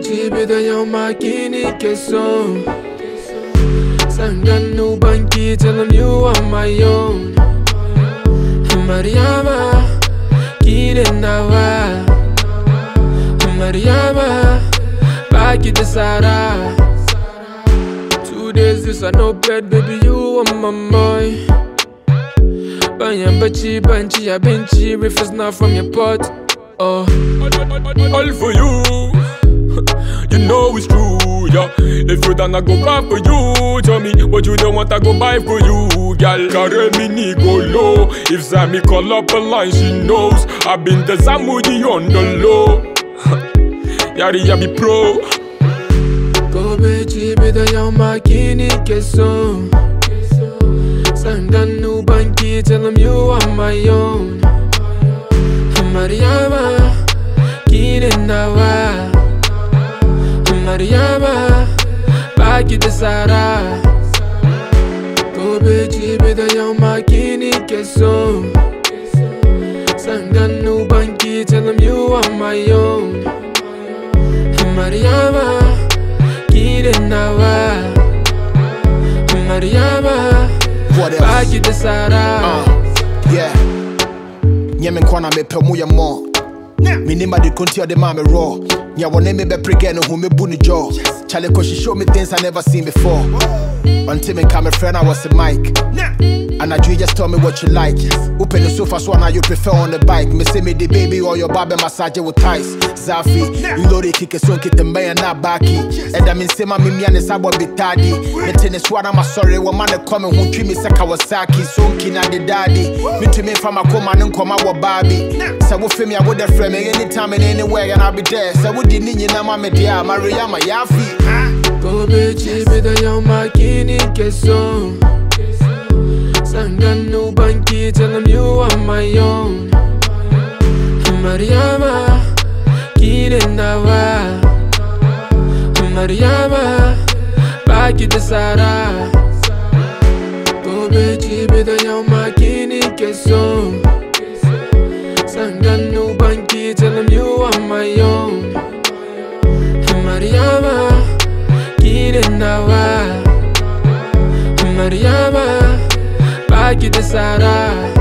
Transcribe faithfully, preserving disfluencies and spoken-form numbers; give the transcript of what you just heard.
chibi da yo makini keso. Sanganu banki, tell them you are my own. Mariama, kine nawa. Mariama, baki de Sara. Two days this I no bed, baby you are my boy. Banya bachi banchi ya benchi, if it's not from your pot. Oh, all for you. You know it's true, yeah. If you don't go back for you, tell me what you don't want, I go buy for you, girl. Carry me ni go low. If Sammy call up a line, she knows I've been the Zamudi on the low. Yari ya be pro. Go bechi be the young makini keso. Sanganu banki, tell them you are my own. Mariama, kine nawa. Mariama, baki de Sara. Go bechi be the young makini keso. Sanganu banki, tell them you are my own. Mariama, kine nawa. Mariama, baki de Sara. uh, Yeah. Nyemen kwana me pe mu ye mo. Minima de konti de ma me raw. Nya wone me be pregeno who me bu ni jaw. Chale ko she show me things I never seen before. Until me come a friend I was a mic. And I you just tell me what you like. Open the sofa so now you prefer on the bike. Me say me the baby or your barber massage with ties. Zafi, you know they kick a son kit the man not backy. And I mean say my mimi and the sabo be tardy. Me tennis one I'm sorry one man coming who treat me say Kawasaki. So kina the daddy. Me to me from a coma and come out Barbie. So we feel me I would have frame me anytime and anywhere and I'll be there. So we didn't need na mama dear Maria my yafi. Go bechi be the young makini keso. Sanganu banki, tell them you are my own. Mariama, kine nawa. Mariama, baki de Sara. Go bechi be the young makini keso. Sanganu banki, tell them you are my own. Mariama, kine nawa. Mariama, baki de Sara.